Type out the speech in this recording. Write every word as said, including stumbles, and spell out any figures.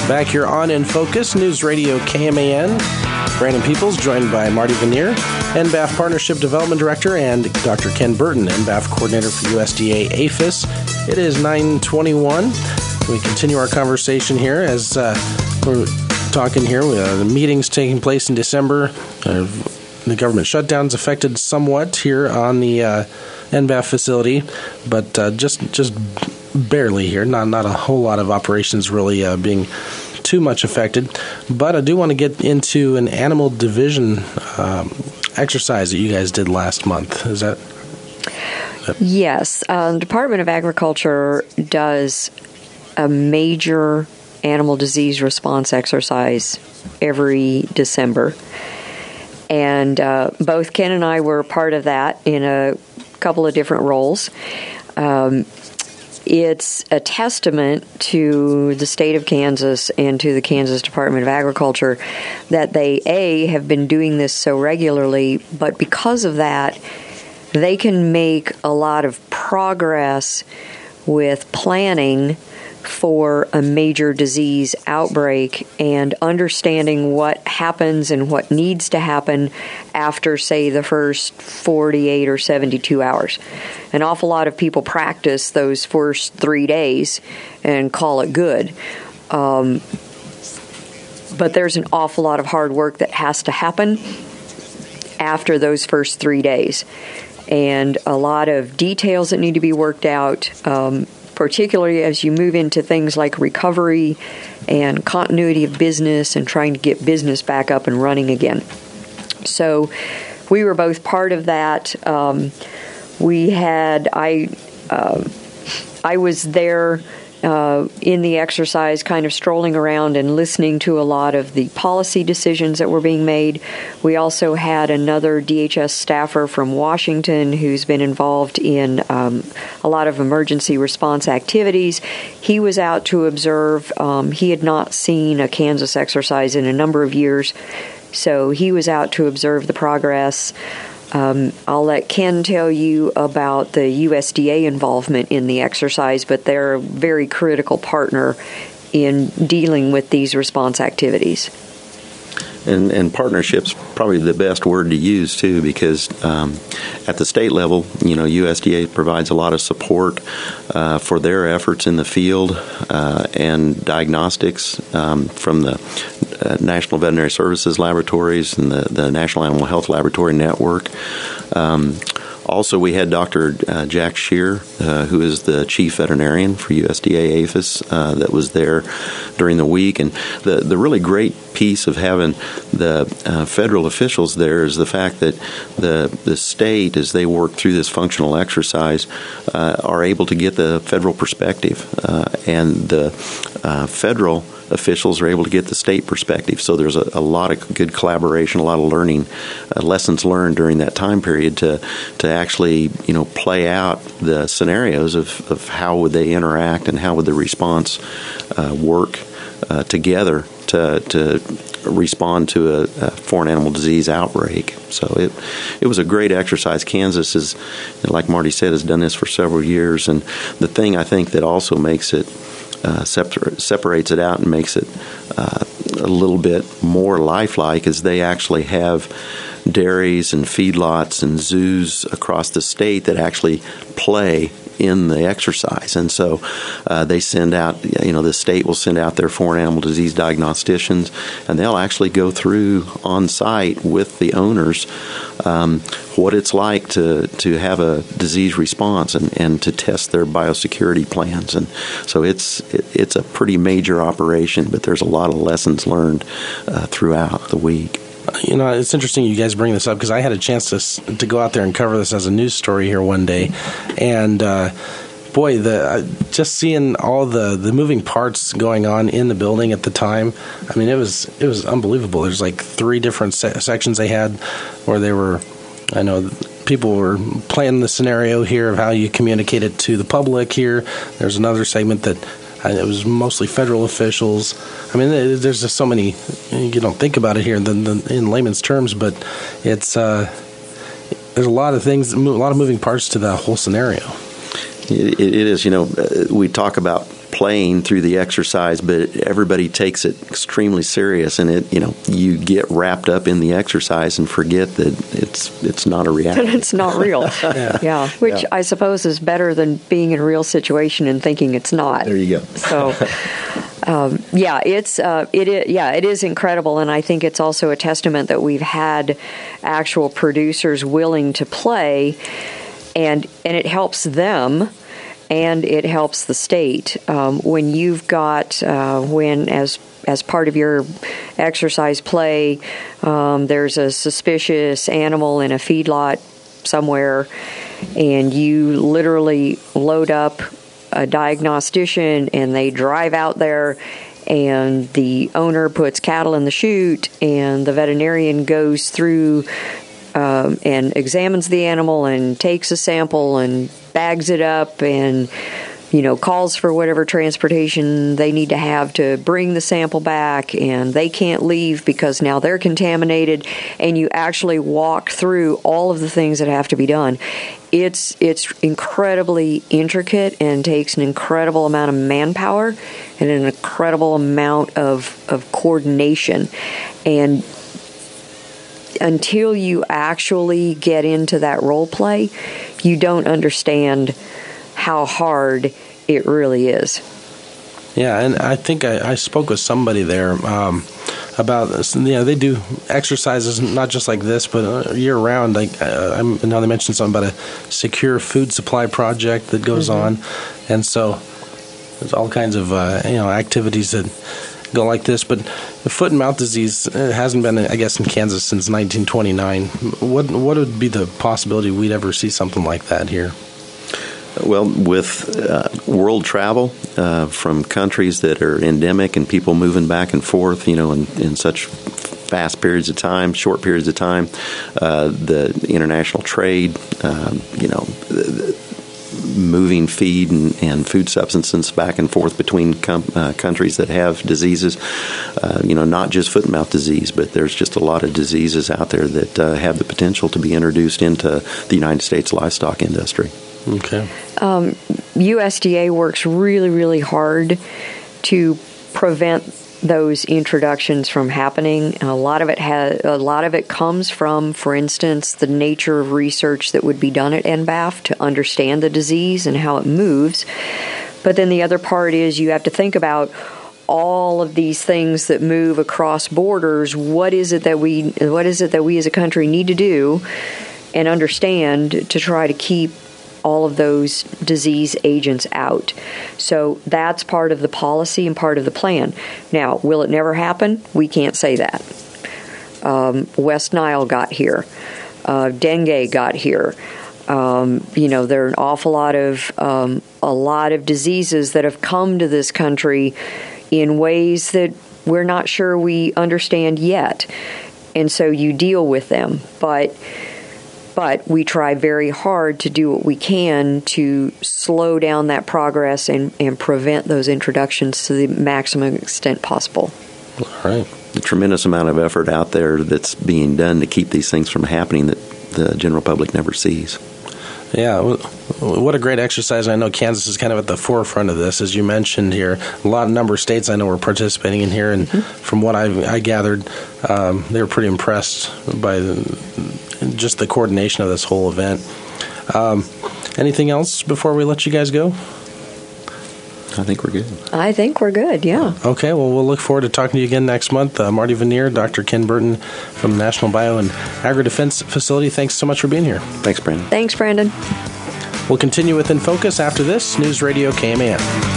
Back here on In Focus, News Radio K M A N. Brandon Peoples, joined by Marty Vanier, N B A F Partnership Development Director, and Doctor Ken Burton, N B A F Coordinator for U S D A APHIS. It is nine twenty-one. We continue our conversation here as uh, we're talking here. Uh, the meetings taking place in December. Uh, the government shutdown's affected somewhat here on the uh, N B A F facility, but uh, just just barely here. Not not a whole lot of operations really uh, being too much affected. But I do want to get into an animal division um, exercise that you guys did last month. Is that? that yes. Uh, the Department of Agriculture does a major animal disease response exercise every December. And uh, both Ken and I were part of that in a couple of different roles. Um, It's a testament to the state of Kansas and to the Kansas Department of Agriculture that they, A, have been doing this so regularly, but because of that, they can make a lot of progress with planning for a major disease outbreak and understanding what happens and what needs to happen after, say, the first forty-eight or seventy-two hours. An awful lot of people practice those first three days and call it good. Um, but there's an awful lot of hard work that has to happen after those first three days. And a lot of details that need to be worked out, um, particularly as you move into things like recovery and continuity of business and trying to get business back up and running again. So we were both part of that. Um, we had, I, uh, I was there uh, in the exercise, kind of strolling around and listening to a lot of the policy decisions that were being made. We also had another D H S staffer from Washington who's been involved in um, a lot of emergency response activities. He was out to observe. Um, he had not seen a Kansas exercise in a number of years, so he was out to observe the progress. Um, I'll let Ken tell you about the U S D A involvement in the exercise, but they're a very critical partner in dealing with these response activities. And, and partnership's probably the best word to use, too, because um, at the state level, you know, U S D A provides a lot of support uh, for their efforts in the field uh, and diagnostics um, from the uh, National Veterinary Services Laboratories and the, the National Animal Health Laboratory Network. Um, Also, we had Doctor Uh, Jack Shear, uh, who is the chief veterinarian for U S D A APHIS, uh, that was there during the week. And the, the really great piece of having the uh, federal officials there is the fact that the the state, as they work through this functional exercise, uh, are able to get the federal perspective. Uh, and the uh, federal officials are able to get the state perspective. So there's a, a lot of good collaboration, a lot of learning, uh, lessons learned during that time period to to actually, you know, play out the scenarios of, of how would they interact and how would the response uh, work uh, together to to respond to a, a foreign animal disease outbreak. So it it was a great exercise. Kansas is, like Marty said, has done this for several years. And the thing I think that also makes it Uh, separ- separates it out and makes it uh, a little bit more lifelike is they actually have dairies and feedlots and zoos across the state that actually play in the exercise. And so uh, they send out, you know, the state will send out their foreign animal disease diagnosticians, and they'll actually go through on site with the owners um, what it's like to, to have a disease response and, and to test their biosecurity plans. And so it's it, it's a pretty major operation, but there's a lot of lessons learned uh, throughout the week. You know, it's interesting you guys bring this up because I had a chance to to go out there and cover this as a news story here one day, and uh, boy, the uh, just seeing all the, the moving parts going on in the building at the time. I mean, it was it was unbelievable. There's like three different se- sections they had where they were. I know people were playing the scenario here of how you communicate it to the public. Here, there's another segment that. It was mostly federal officials. I mean, there's just so many. You don't think about it here in, the, in layman's terms, but it's uh, there's a lot of things, a lot of moving parts to the whole scenario. It, it is. You know, we talk about playing through the exercise, but everybody takes it extremely serious, and it you know you get wrapped up in the exercise and forget that it's it's not a reality. It's not real. yeah. yeah, which yeah. I suppose is better than being in a real situation and thinking it's not. There you go. So. Um, yeah, it's uh, it is, yeah it is incredible, and I think it's also a testament that we've had actual producers willing to play, and and it helps them, and it helps the state um, when you've got uh, when as as part of your exercise play, um, there's a suspicious animal in a feedlot somewhere, and you literally load up a diagnostician, and they drive out there, and the owner puts cattle in the chute, and the veterinarian goes through um, and examines the animal and takes a sample and bags it up and, you know, calls for whatever transportation they need to have to bring the sample back, and they can't leave because now they're contaminated, and you actually walk through all of the things that have to be done. It's it's incredibly intricate and takes an incredible amount of manpower and an incredible amount of, of coordination. And until you actually get into that role play, you don't understand how hard it really is. Yeah, and I think I, I spoke with somebody there um, about this. You know, they do exercises not just like this, but year round. Like uh, I'm, now they mentioned something about a secure food supply project that goes mm-hmm. on, and so there's all kinds of uh, you know activities that go like this. But the foot and mouth disease it hasn't been, I guess, in Kansas since nineteen twenty-nine. What what would be the possibility we'd ever see something like that here? Well, with uh, world travel uh, from countries that are endemic and people moving back and forth, you know, in, in such fast periods of time, short periods of time, uh, the international trade, um, you know, the, the moving feed and, and food substances back and forth between com- uh, countries that have diseases, uh, you know, not just foot and mouth disease, but there's just a lot of diseases out there that uh, have the potential to be introduced into the United States livestock industry. Okay. Um, U S D A works really, really hard to prevent those introductions from happening. And a lot of it has, a lot of it comes from, for instance, the nature of research that would be done at N B A F to understand the disease and how it moves. But then the other part is you have to think about all of these things that move across borders. What is it that we, what is it that we as a country need to do and understand to try to keep all of those disease agents out? So that's part of the policy and part of the plan. Now, will it never happen? We can't say that. Um, West Nile got here. Uh, dengue got here. Um, you know, there are an awful lot of um, a lot of diseases that have come to this country in ways that we're not sure we understand yet, and so you deal with them. But But we try very hard to do what we can to slow down that progress and, and prevent those introductions to the maximum extent possible. All right. The tremendous amount of effort out there that's being done to keep these things from happening that the general public never sees. Yeah, what a great exercise. I know Kansas is kind of at the forefront of this, as you mentioned here. A lot of number of states I know are participating in here, and mm-hmm. from what I, I gathered, um, they were pretty impressed by the, just the coordination of this whole event. Um, anything else before we let you guys go? I think we're good. I think we're good, yeah. Okay, well, we'll look forward to talking to you again next month. Uh, Marty Vanier, Doctor Ken Burton from the National Bio and Agri-Defense Facility, thanks so much for being here. Thanks, Brandon. Thanks, Brandon. We'll continue with In Focus after this. News Radio K M A N.